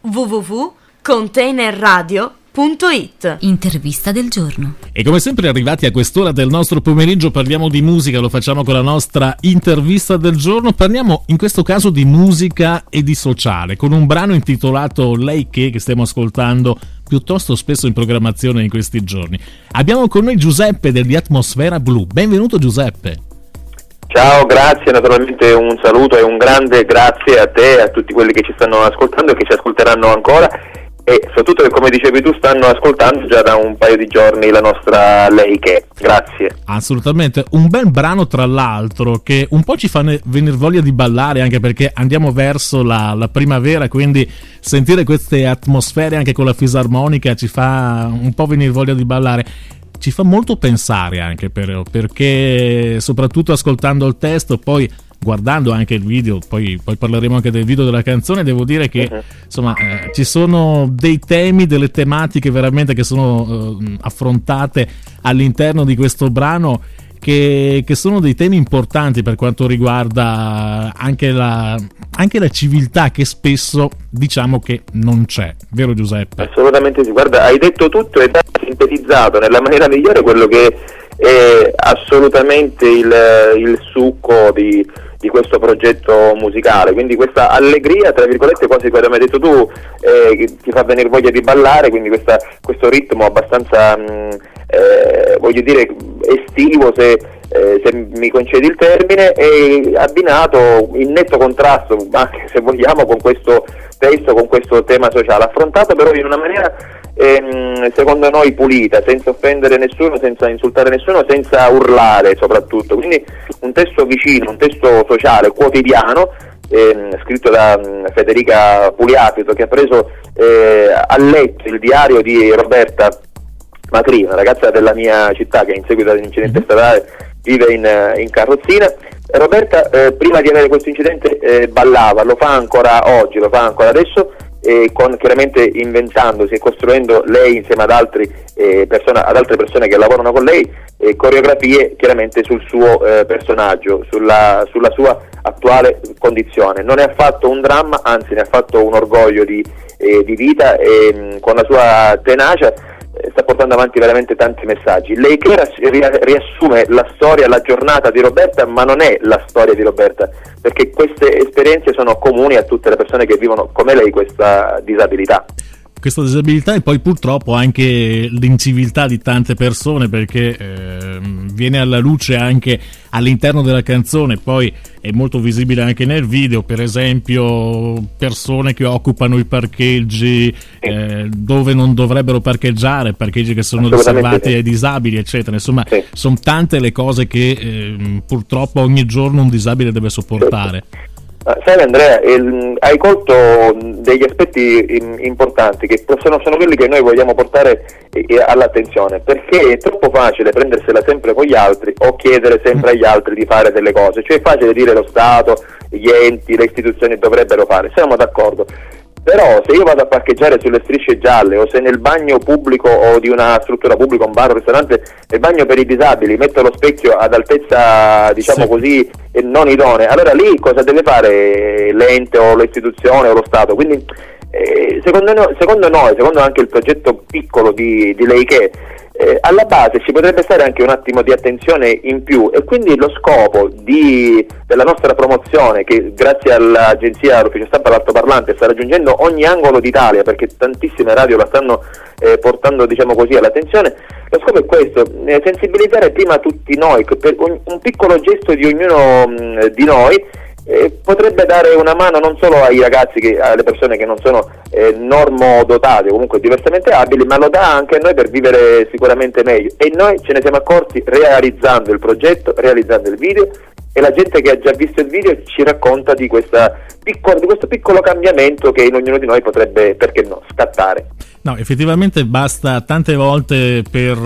www.containerradio.it. Intervista del giorno. E come sempre arrivati a quest'ora del nostro pomeriggio parliamo di musica, lo facciamo con la nostra intervista del giorno. Parliamo in questo caso di musica e di sociale, con un brano intitolato Lei che stiamo ascoltando piuttosto spesso in programmazione in questi giorni. Abbiamo con noi Giuseppe degli Atmosfera Blu. Benvenuto Giuseppe. Ciao, grazie, naturalmente un saluto e un grande grazie a te e a tutti quelli che ci stanno ascoltando e che ci ascolteranno ancora, e soprattutto che, come dicevi tu, stanno ascoltando già da un paio di giorni la nostra Lei che. Grazie. Assolutamente, un bel brano tra l'altro che un po' ci fa venire voglia di ballare, anche perché andiamo verso la primavera, quindi sentire queste atmosfere anche con la fisarmonica ci fa un po' venire voglia di ballare. Ci fa molto pensare anche però, perché soprattutto ascoltando il testo, poi guardando anche il video, poi parleremo anche del video della canzone, devo dire che insomma ci sono dei temi, delle tematiche veramente che sono affrontate all'interno di questo brano, che sono dei temi importanti per quanto riguarda anche la civiltà, che spesso diciamo che non c'è, vero Giuseppe? Assolutamente sì, guarda, hai detto tutto e hai sintetizzato nella maniera migliore quello che è assolutamente il succo di questo progetto musicale, quindi questa allegria, tra virgolette, quasi come hai detto tu, che ti fa venire voglia di ballare, quindi questo ritmo abbastanza voglio dire estivo, se mi concedi il termine, e abbinato in netto contrasto, anche se vogliamo, con questo testo, con questo tema sociale, affrontato però in una maniera secondo noi pulita, senza offendere nessuno, senza insultare nessuno, senza urlare soprattutto, quindi un testo vicino, un testo sociale, quotidiano, scritto da Federica Pugliapito, che ha preso a letto il diario di Roberta Macri, una ragazza della mia città che in seguito all'incidente stradale vive in carrozzina. Roberta prima di avere questo incidente ballava, lo fa ancora oggi, lo fa ancora adesso, chiaramente inventandosi e costruendo lei insieme ad altre persone che lavorano con lei coreografie chiaramente sul suo personaggio, sulla sua attuale condizione. Non è affatto un dramma, anzi ne ha fatto un orgoglio di vita, e con la sua tenacia sta portando avanti veramente tanti messaggi. Lei che riassume la storia, la giornata di Roberta, ma non è la storia di Roberta, perché queste esperienze sono comuni a tutte le persone che vivono come lei questa disabilità. Questa disabilità e poi purtroppo anche l'inciviltà di tante persone, perché viene alla luce anche all'interno della canzone, poi è molto visibile anche nel video, per esempio persone che occupano i parcheggi dove non dovrebbero parcheggiare, parcheggi che sono riservati ai disabili, eccetera. Insomma, sono tante le cose che purtroppo ogni giorno un disabile deve sopportare. Sai Andrea, hai colto degli aspetti importanti che sono quelli che noi vogliamo portare all'attenzione, perché è troppo facile prendersela sempre con gli altri o chiedere sempre agli altri di fare delle cose, cioè è facile dire lo Stato, gli enti, le istituzioni dovrebbero fare, siamo d'accordo. Però se io vado a parcheggiare sulle strisce gialle, o se nel bagno pubblico o di una struttura pubblica, un bar o un ristorante, nel bagno per i disabili metto lo specchio ad altezza, diciamo così, non idonea, allora lì cosa deve fare l'ente o l'istituzione o lo Stato? Quindi secondo noi, secondo anche il progetto piccolo di Lei che, alla base ci potrebbe stare anche un attimo di attenzione in più, e quindi lo scopo della nostra promozione, che grazie all'agenzia, all'ufficio stampa, all'altoparlante, sta raggiungendo ogni angolo d'Italia, perché tantissime radio la stanno portando, diciamo così, all'attenzione. Lo scopo è questo, sensibilizzare prima tutti noi, per un piccolo gesto di ognuno di noi potrebbe dare una mano non solo ai ragazzi, alle persone che non sono normodotate o comunque diversamente abili, ma lo dà anche a noi per vivere sicuramente meglio, e noi ce ne siamo accorti realizzando il progetto, realizzando il video, e la gente che ha già visto il video ci racconta di questo piccolo cambiamento che in ognuno di noi potrebbe, perché no, scattare. No, effettivamente basta tante volte per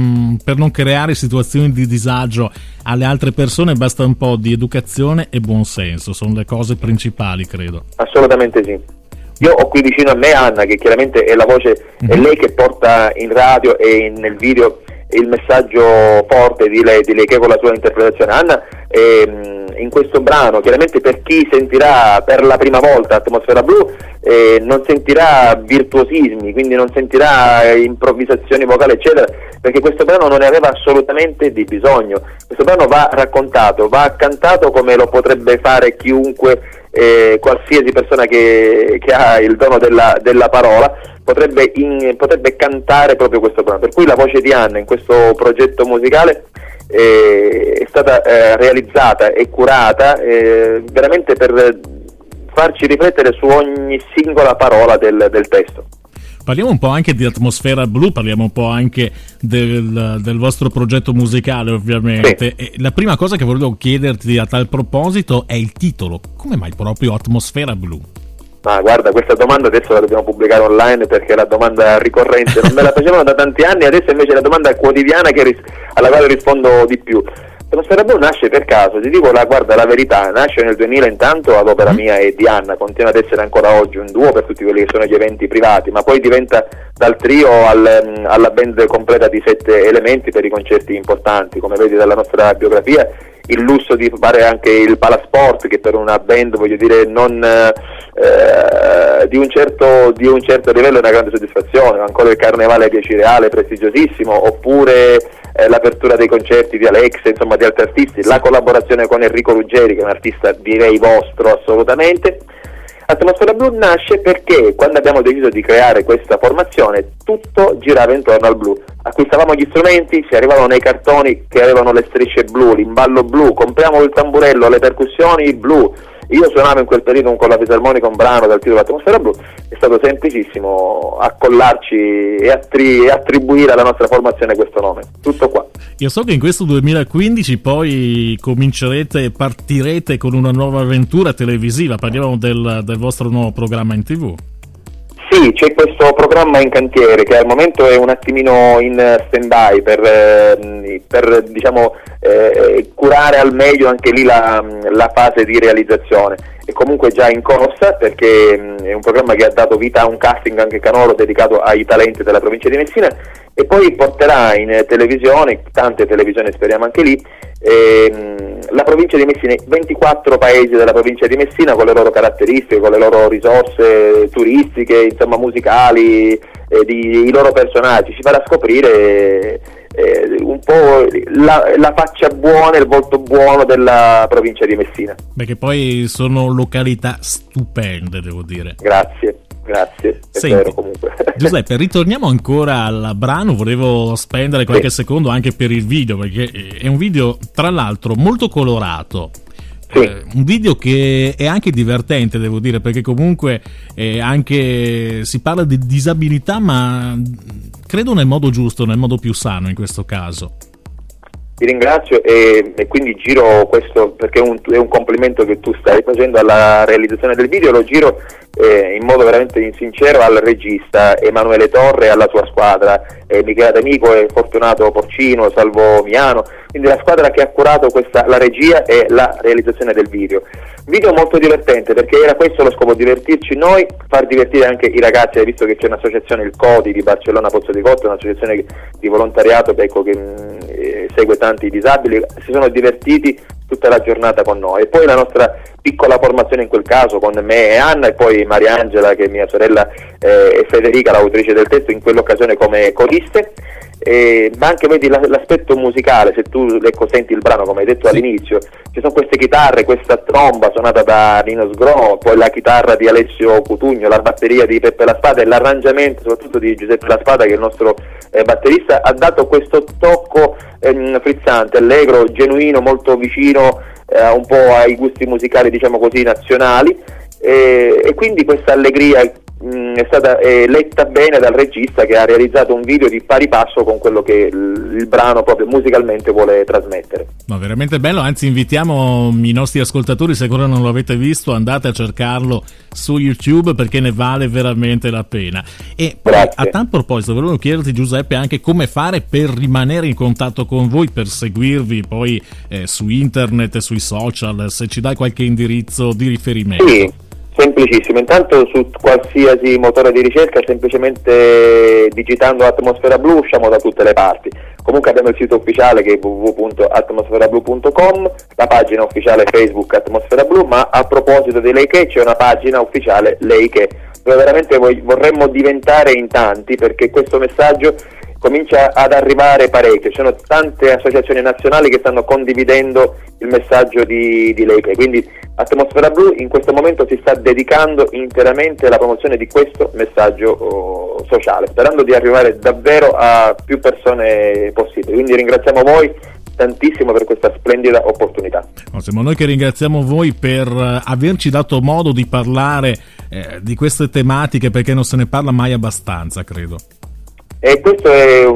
non creare situazioni di disagio alle altre persone, basta un po' di educazione e buonsenso, sono le cose principali, credo. Assolutamente sì. Io ho qui vicino a me Anna, che chiaramente è la voce, è lei che porta in radio e nel video il messaggio forte di lei che con la sua interpretazione. Anna è in questo brano, chiaramente per chi sentirà per la prima volta Atmosfera Blu, non sentirà virtuosismi, quindi non sentirà improvvisazioni vocali eccetera, perché questo brano non ne aveva assolutamente di bisogno. Questo brano va raccontato, va cantato come lo potrebbe fare chiunque, qualsiasi persona che ha il dono della parola potrebbe cantare proprio questo brano, per cui la voce di Anna in questo progetto musicale è stata realizzata e curata veramente per farci riflettere su ogni singola parola del testo. Parliamo un po' anche di Atmosfera Blu, parliamo un po' anche del vostro progetto musicale, ovviamente. Sì. E la prima cosa che volevo chiederti a tal proposito è il titolo. Come mai proprio Atmosfera Blu? Ma guarda, questa domanda adesso la dobbiamo pubblicare online perché è la domanda ricorrente, non me la facevano da tanti anni, adesso invece è la domanda quotidiana alla quale rispondo di più. Atmosfera Blu nasce per caso, ti dico la verità, nasce nel 2000 intanto ad opera mia e di Anna, continua ad essere ancora oggi un duo per tutti quelli che sono gli eventi privati, ma poi diventa dal trio alla band completa di 7 elementi per i concerti importanti, come vedi dalla nostra biografia, il lusso di fare anche il Palasport, che per una band, voglio dire, non di un certo livello è una grande soddisfazione, ancora il Carnevale di Cireale, prestigiosissimo, oppure l'apertura dei concerti di Alex, insomma di altri artisti, la collaborazione con Enrico Ruggeri, che è un artista direi vostro assolutamente. Atmosfera Blu nasce perché quando abbiamo deciso di creare questa formazione tutto girava intorno al blu. Acquistavamo gli strumenti, si arrivavano nei cartoni che avevano le strisce blu, l'imballo blu, compriamo il tamburello, le percussioni blu. Io suonavo in quel periodo con la fisarmonica un brano dal titolo Atmosfera Blu, è stato semplicissimo accollarci e attribuire alla nostra formazione questo nome, tutto qua. Io so che in questo 2015 poi partirete con una nuova avventura televisiva, parliamo del vostro nuovo programma in TV. Sì, c'è questo programma in cantiere che al momento è un attimino in stand-by per diciamo, curare al meglio anche lì la fase di realizzazione. È comunque già in corsa perché è un programma che ha dato vita a un casting anche canoro dedicato ai talenti della provincia di Messina e poi porterà in televisione, tante televisioni speriamo anche lì, la provincia di Messina, 24 paesi della provincia di Messina con le loro caratteristiche, con le loro risorse turistiche, insomma musicali, i loro personaggi, ci farà scoprire un po' la faccia buona, il volto buono della provincia di Messina. Perché poi sono località stupende, devo dire. Grazie. È Senti, vero comunque. Giuseppe, ritorniamo ancora al brano, volevo spendere qualche secondo anche per il video, perché è un video tra l'altro molto colorato. Sì. Un video che è anche divertente, devo dire, perché comunque anche si parla di disabilità, ma credo nel modo giusto, nel modo più sano in questo caso. Ti ringrazio e quindi giro questo perché è un complimento che tu stai facendo alla realizzazione del video, lo giro in modo veramente sincero al regista Emanuele Torre e alla sua squadra, Michele D'Amico e Fortunato Porcino, Salvo Miano, quindi la squadra che ha curato la regia e la realizzazione del video. Video molto divertente perché era questo lo scopo, divertirci noi, far divertire anche i ragazzi. Hai visto che c'è un'associazione, il CODI di Barcellona Pozzo di Gotto, un'associazione di volontariato che segue tanti disabili, si sono divertiti tutta la giornata con noi. E poi la nostra piccola formazione in quel caso con me e Anna e poi Mariangela che è mia sorella e Federica l'autrice del testo in quell'occasione come coriste. Ma anche vedi l'aspetto musicale, se tu senti il brano come hai detto all'inizio, ci sono queste chitarre, questa tromba suonata da Nino Sgro, poi la chitarra di Alessio Cutugno, la batteria di Peppe La Spada e l'arrangiamento soprattutto di Giuseppe La Spada che è il nostro batterista, ha dato questo tocco frizzante, allegro, genuino, molto vicino un po' ai gusti musicali diciamo così nazionali e quindi questa allegria è stata letta bene dal regista che ha realizzato un video di pari passo con quello che il brano proprio musicalmente vuole trasmettere. Ma veramente bello, anzi invitiamo i nostri ascoltatori, se ancora non lo avete visto andate a cercarlo su YouTube perché ne vale veramente la pena. E poi, a tal proposito volevo chiederti Giuseppe anche come fare per rimanere in contatto con voi, per seguirvi poi su internet e sui social, se ci dai qualche indirizzo di riferimento. Sì. Semplicissimo, intanto su qualsiasi motore di ricerca, semplicemente digitando Atmosfera Blu usciamo da tutte le parti. Comunque abbiamo il sito ufficiale che è www.atmosferablu.com, la pagina ufficiale Facebook Atmosfera Blu, ma a proposito di Lei Che c'è una pagina ufficiale Lei Che, dove veramente vorremmo diventare in tanti, perché questo messaggio comincia ad arrivare parecchio. Ci sono tante associazioni nazionali che stanno condividendo il messaggio di Lei Che, quindi Atmosfera Blu in questo momento si sta dedicando interamente alla promozione di questo messaggio sociale, sperando di arrivare davvero a più persone possibili. Quindi ringraziamo voi tantissimo per questa splendida opportunità. Siamo noi che ringraziamo voi per averci dato modo di parlare di queste tematiche, perché non se ne parla mai abbastanza, credo. E questo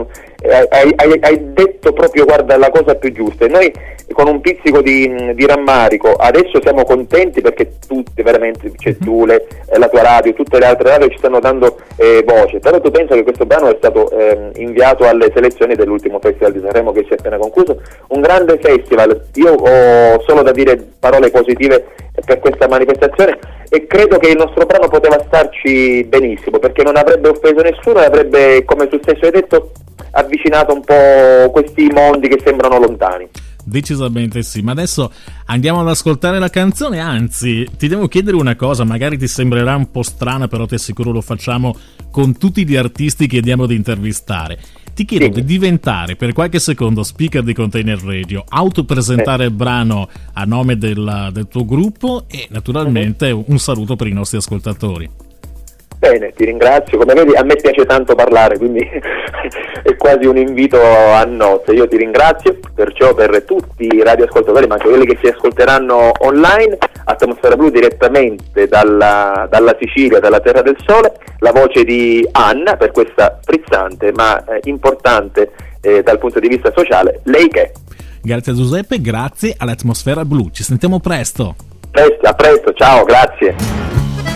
hai detto proprio, guarda, la cosa più giusta. E noi con un pizzico di rammarico adesso siamo contenti perché tutti, veramente, c'è tu, la tua radio, tutte le altre radio ci stanno dando voce, però tu pensa che questo brano è stato inviato alle selezioni dell'ultimo Festival di Sanremo che si è appena concluso, un grande festival. Io ho solo da dire parole positive per questa manifestazione e credo che il nostro brano poteva starci benissimo, perché non avrebbe offeso nessuno e avrebbe, come tu stesso hai detto, avvicinato un po' questi mondi che sembrano lontani. Decisamente sì, ma adesso andiamo ad ascoltare la canzone. Anzi, ti devo chiedere una cosa, magari ti sembrerà un po' strana, però ti assicuro lo facciamo con tutti gli artisti che andiamo ad intervistare. Ti chiedo di diventare per qualche secondo speaker di Container Radio, autopresentare il brano a nome del tuo gruppo e naturalmente un saluto per i nostri ascoltatori. Bene, ti ringrazio. Come vedi, a me piace tanto parlare, quindi è quasi un invito a nozze. Io ti ringrazio, perciò per tutti i radioascoltatori, ma anche quelli che si ascolteranno online, Atmosfera Blu direttamente dalla Sicilia, dalla Terra del Sole, la voce di Anna per questa frizzante ma importante dal punto di vista sociale, Lei Che. Grazie a Giuseppe, grazie all'Atmosfera Blu. Ci sentiamo presto. A presto, ciao, grazie.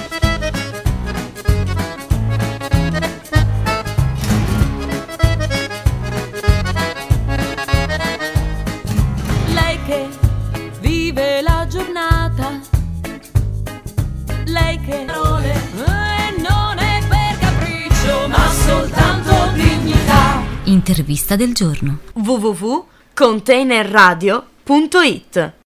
Vive la giornata, lei che parole non è per capriccio, ma soltanto dignità. Intervista del giorno. www.containerradio.it